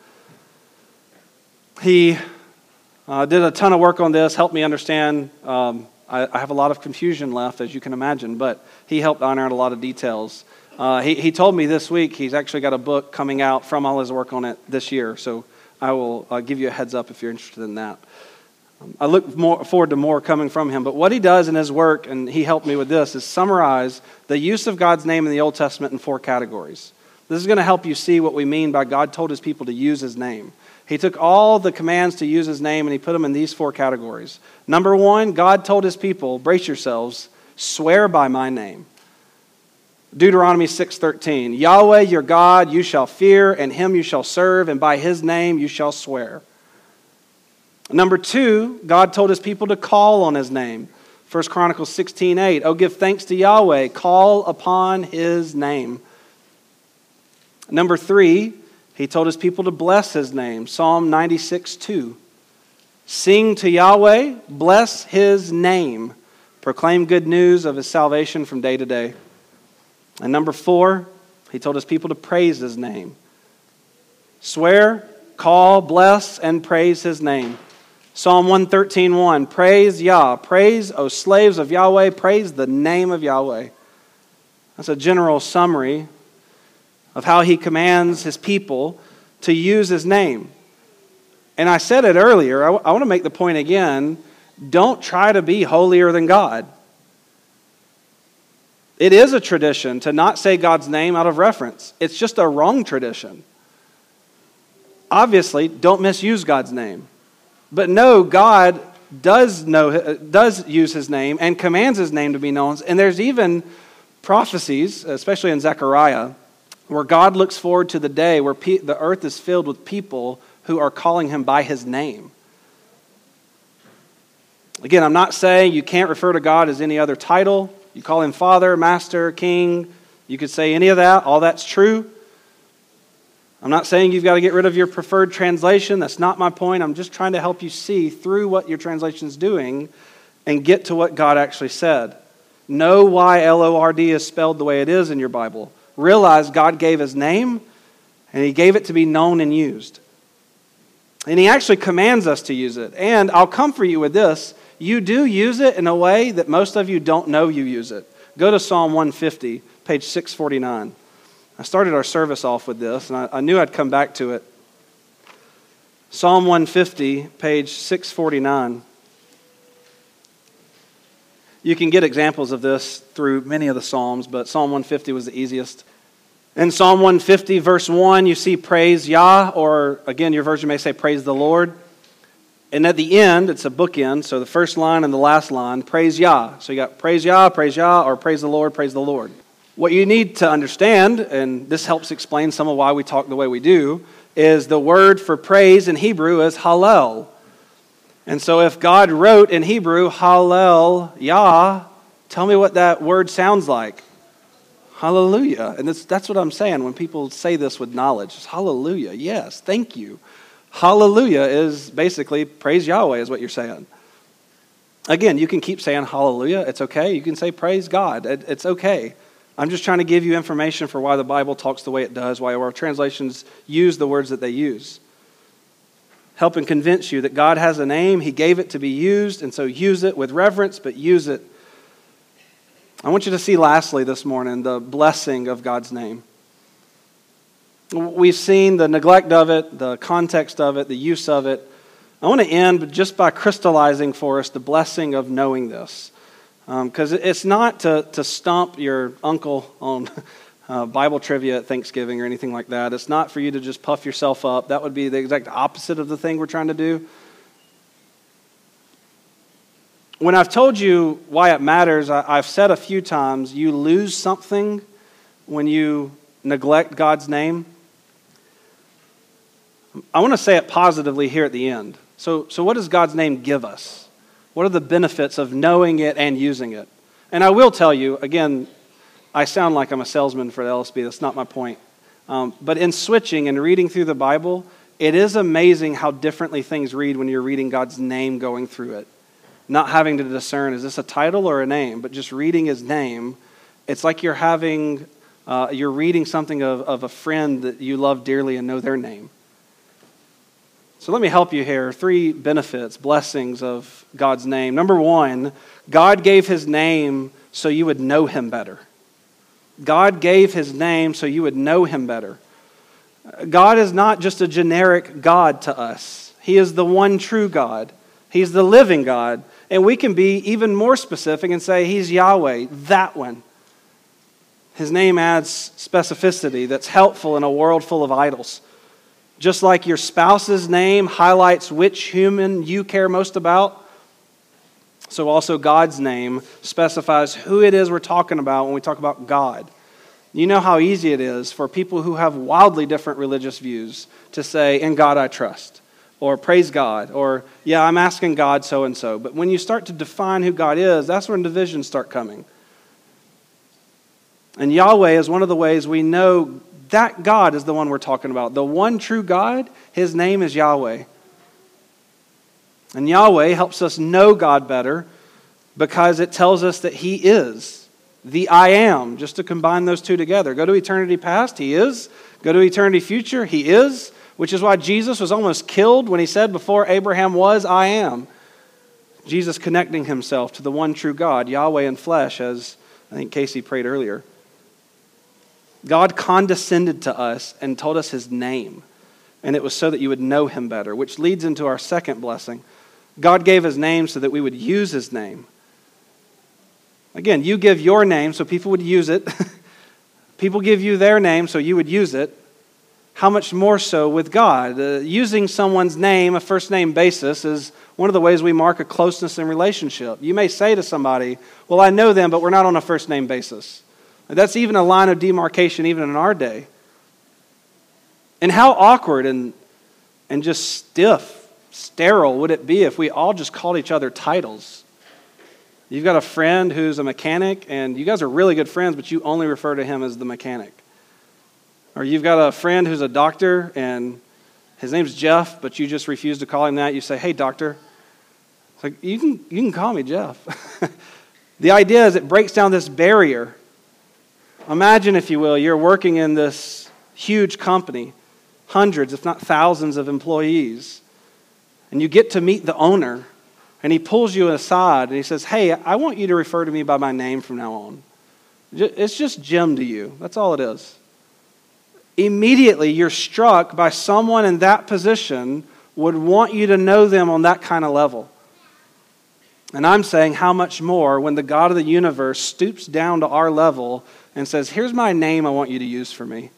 He uh, did a ton of work on this, helped me understand. Um, I, I have a lot of confusion left, as you can imagine, but he helped iron out a lot of details. Uh, he, he told me this week he's actually got a book coming out from all his work on it this year, so I will uh, give you a heads up if you're interested in that. Um, I look more, forward to more coming from him, but what he does in his work, and he helped me with this, is summarize the use of God's name in the Old Testament in four categories. This is going to help you see what we mean by God told his people to use his name. He took all the commands to use his name and he put them in these four categories. Number one, God told his people, brace yourselves, swear by my name. Deuteronomy six thirteen, Yahweh your God you shall fear, and him you shall serve, and by his name you shall swear. Number two, God told his people to call on his name. First Chronicles sixteen eight, oh give thanks to Yahweh, call upon his name. Number three, he told his people to bless his name. Psalm ninety-six two, sing to Yahweh, bless his name, proclaim good news of his salvation from day to day. And number four, he told his people to praise his name. Swear, call, bless, and praise his name. Psalm one thirteen one, praise Yah, praise, O slaves of Yahweh, praise the name of Yahweh. That's a general summary of how he commands his people to use his name. And I said it earlier, I, w- I want to make the point again, don't try to be holier than God. It is a tradition to not say God's name out of reference. It's just a wrong tradition. Obviously, don't misuse God's name. But no, God does know, does use his name and commands his name to be known. And there's even prophecies, especially in Zechariah, where God looks forward to the day where pe- the earth is filled with people who are calling him by his name. Again, I'm not saying you can't refer to God as any other title. You call him Father, Master, King. You could say any of that. All that's true. I'm not saying you've got to get rid of your preferred translation. That's not my point. I'm just trying to help you see through what your translation is doing and get to what God actually said. Know why L O R D is spelled the way it is in your Bible. Realize God gave his name, and he gave it to be known and used. And he actually commands us to use it. And I'll comfort you with this. You do use it in a way that most of you don't know you use it. Go to Psalm one fifty, page six forty-nine. I started our service off with this, and I, I knew I'd come back to it. Psalm one fifty, page six forty-nine. You can get examples of this through many of the Psalms, but Psalm one fifty was the easiest. In Psalm one fifty, verse one, you see praise Yah, or again, your version may say praise the Lord. And at the end, it's a bookend, so the first line and the last line, praise Yah. So you got praise Yah, praise Yah, or praise the Lord, praise the Lord. What you need to understand, and this helps explain some of why we talk the way we do, is the word for praise in Hebrew is Hallel. And so if God wrote in Hebrew, Hallel Yah, tell me what that word sounds like. Hallelujah. And that's, that's what I'm saying when people say this with knowledge. It's hallelujah. Yes, thank you. Hallelujah is basically praise Yahweh is what you're saying. Again, you can keep saying hallelujah. It's okay. You can say praise God. It, it's okay. I'm just trying to give you information for why the Bible talks the way it does, why our translations use the words that they use. Help and convince you that God has a name. He gave it to be used, and so use it with reverence, but use it. I want you to see lastly this morning the blessing of God's name. We've seen the neglect of it, the context of it, the use of it. I want to end just by crystallizing for us the blessing of knowing this. Because um, it's not to, to stomp your uncle on uh, Bible trivia at Thanksgiving or anything like that. It's not for you to just puff yourself up. That would be the exact opposite of the thing we're trying to do. When I've told you why it matters, I, I've said a few times, you lose something when you neglect God's name. I want to say it positively here at the end. So, so what does God's name give us? What are the benefits of knowing it and using it? And I will tell you, again, I sound like I'm a salesman for the L S B. That's not my point. Um, but in switching and reading through the Bible, it is amazing how differently things read when you're reading God's name going through it. Not having to discern, is this a title or a name? But just reading his name, it's like you're having, uh, you're reading something of, of a friend that you love dearly and know their name. So let me help you here. Three benefits, blessings of God's name. Number one, God gave his name so you would know him better. God gave his name so you would know him better. God is not just a generic God to us. He is the one true God. He's the living God. And we can be even more specific and say he's Yahweh, that one. His name adds specificity that's helpful in a world full of idols. Just like your spouse's name highlights which human you care most about, so also God's name specifies who it is we're talking about when we talk about God. You know how easy it is for people who have wildly different religious views to say, in God I trust, or praise God, or yeah, I'm asking God so-and-so. But when you start to define who God is, that's when divisions start coming. And Yahweh is one of the ways we know that God is the one we're talking about. The one true God, his name is Yahweh. And Yahweh helps us know God better because it tells us that he is the I am, just to combine those two together. Go to eternity past, he is. Go to eternity future, he is. Which is why Jesus was almost killed when he said, before Abraham was, I am. Jesus connecting himself to the one true God, Yahweh in flesh, as I think Casey prayed earlier. God condescended to us and told us his name. And it was so that you would know him better, which leads into our second blessing. God gave his name so that we would use his name. Again, you give your name so people would use it. People give you their name so you would use it. how much more so with God? Uh, using someone's name, a first name basis, is one of the ways we mark a closeness in relationship. You may say to somebody, well, I know them, but we're not on a first name basis. That's even a line of demarcation even in our day. And how awkward and, and just stiff, sterile would it be if we all just called each other titles? You've got a friend who's a mechanic, and you guys are really good friends, but you only refer to him as the mechanic. Or you've got a friend who's a doctor, and his name's Jeff, but you just refuse to call him that. You say, hey, doctor. It's like, you can, you can call me Jeff. The idea is it breaks down this barrier. Imagine, if you will, you're working in this huge company, hundreds, if not thousands of employees, and you get to meet the owner, and he pulls you aside, and he says, hey, I want you to refer to me by my name from now on. It's just Jim to you. That's all it is. Immediately, you're struck by someone in that position would want you to know them on that kind of level. And I'm saying, how much more when the God of the universe stoops down to our level and says, here's my name I want you to use for me.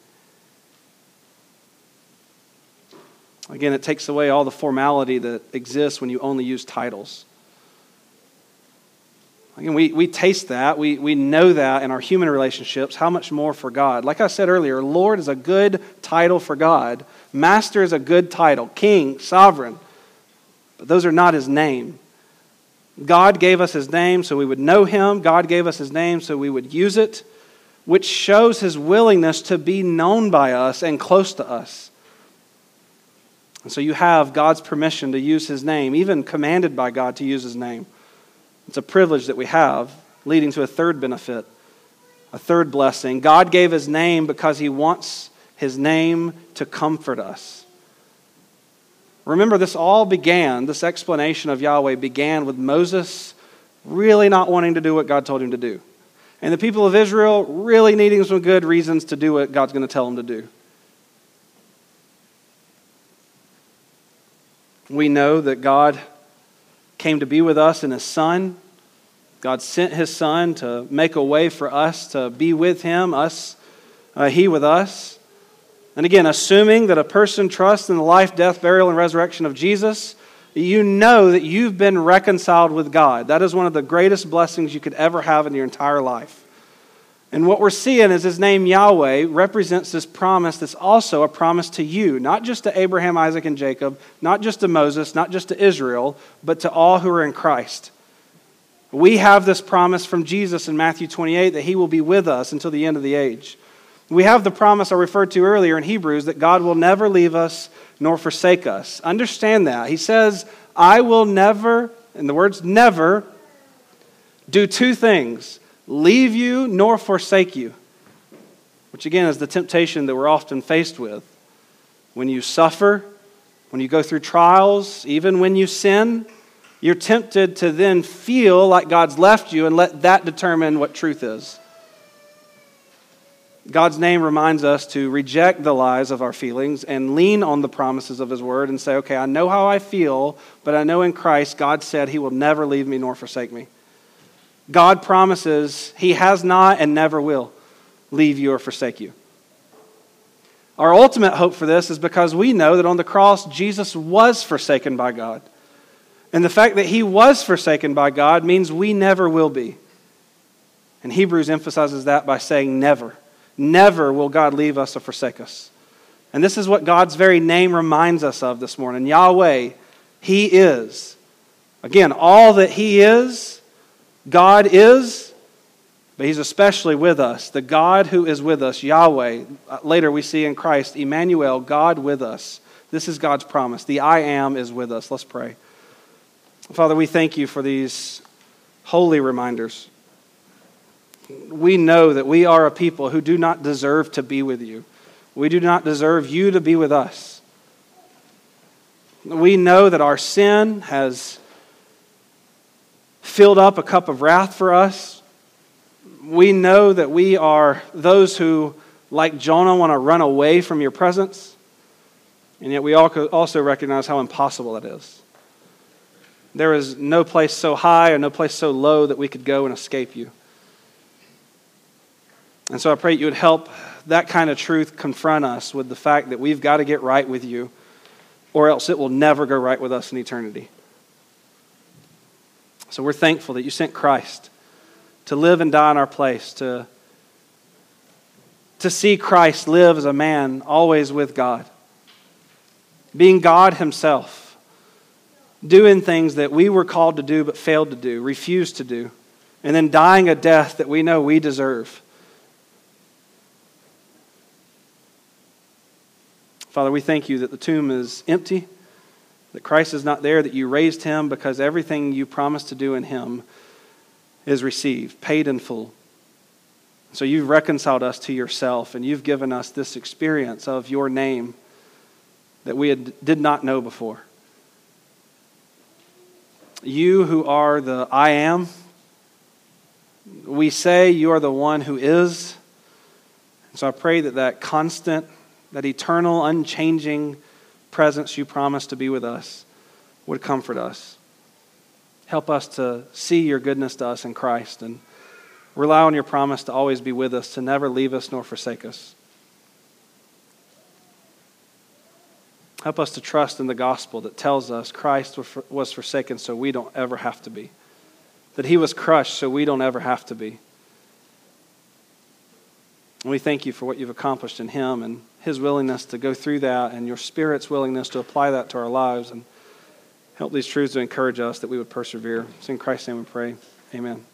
Again, it takes away all the formality that exists when you only use titles. Again, we, we taste that. We, we know that in our human relationships. How much more for God? Like I said earlier, Lord is a good title for God. Master is a good title. King, sovereign. But those are not his name. God gave us his name so we would know him. God gave us his name so we would use it, which shows his willingness to be known by us and close to us. And so you have God's permission to use his name, even commanded by God to use his name. It's a privilege that we have, leading to a third benefit, a third blessing. God gave his name because he wants his name to comfort us. Remember, this all began, this explanation of Yahweh began with Moses really not wanting to do what God told him to do. And the people of Israel really needing some good reasons to do what God's going to tell them to do. We know that God came to be with us in his Son. God sent his Son to make a way for us to be with him, us, uh, he with us. And again, assuming that a person trusts in the life, death, burial, and resurrection of Jesus, you know that you've been reconciled with God. That is one of the greatest blessings you could ever have in your entire life. And what we're seeing is his name Yahweh represents this promise that's also a promise to you, not just to Abraham, Isaac, and Jacob, not just to Moses, not just to Israel, but to all who are in Christ. We have this promise from Jesus in Matthew twenty-eight that he will be with us until the end of the age. We have the promise I referred to earlier in Hebrews that God will never leave us nor forsake us. Understand that. He says, I will never, in the words never, do two things. Leave you nor forsake you. Which again is the temptation that we're often faced with. When you suffer, when you go through trials, even when you sin, you're tempted to then feel like God's left you and let that determine what truth is. God's name reminds us to reject the lies of our feelings and lean on the promises of his word and say, okay, I know how I feel, but I know in Christ God said he will never leave me nor forsake me. God promises he has not and never will leave you or forsake you. Our ultimate hope for this is because we know that on the cross, Jesus was forsaken by God. And the fact that he was forsaken by God means we never will be. And Hebrews emphasizes that by saying never. Never will God leave us or forsake us. And this is what God's very name reminds us of this morning. Yahweh, he is. Again, all that he is, God is, but he's especially with us. The God who is with us, Yahweh. Later we see in Christ, Emmanuel, God with us. This is God's promise. The I am is with us. Let's pray. Father, we thank you for these holy reminders. We know that we are a people who do not deserve to be with you. We do not deserve you to be with us. We know that our sin has filled up a cup of wrath for us. We know that we are those who, like Jonah, want to run away from your presence. And yet we also recognize how impossible that is. There is no place so high or no place so low that we could go and escape you. And so I pray you would help that kind of truth confront us with the fact that we've got to get right with you, or else it will never go right with us in eternity. So we're thankful that you sent Christ to live and die in our place, to, to see Christ live as a man always with God, being God himself, doing things that we were called to do but failed to do, refused to do, and then dying a death that we know we deserve. Father, we thank you that the tomb is empty, that Christ is not there, that you raised him because everything you promised to do in him is received, paid in full. So you've reconciled us to yourself, and you've given us this experience of your name that we had, did not know before. You who are the I am, we say you are the one who is. So I pray that that constant, that eternal, unchanging presence you promised to be with us would comfort us. Help us to see your goodness to us in Christ and rely on your promise to always be with us, to never leave us nor forsake us. Help us to trust in the gospel that tells us Christ was forsaken so we don't ever have to be. That he was crushed so we don't ever have to be. And we thank you for what you've accomplished in him and his willingness to go through that and your Spirit's willingness to apply that to our lives, and help these truths to encourage us that we would persevere. It's in Christ's name we pray. Amen.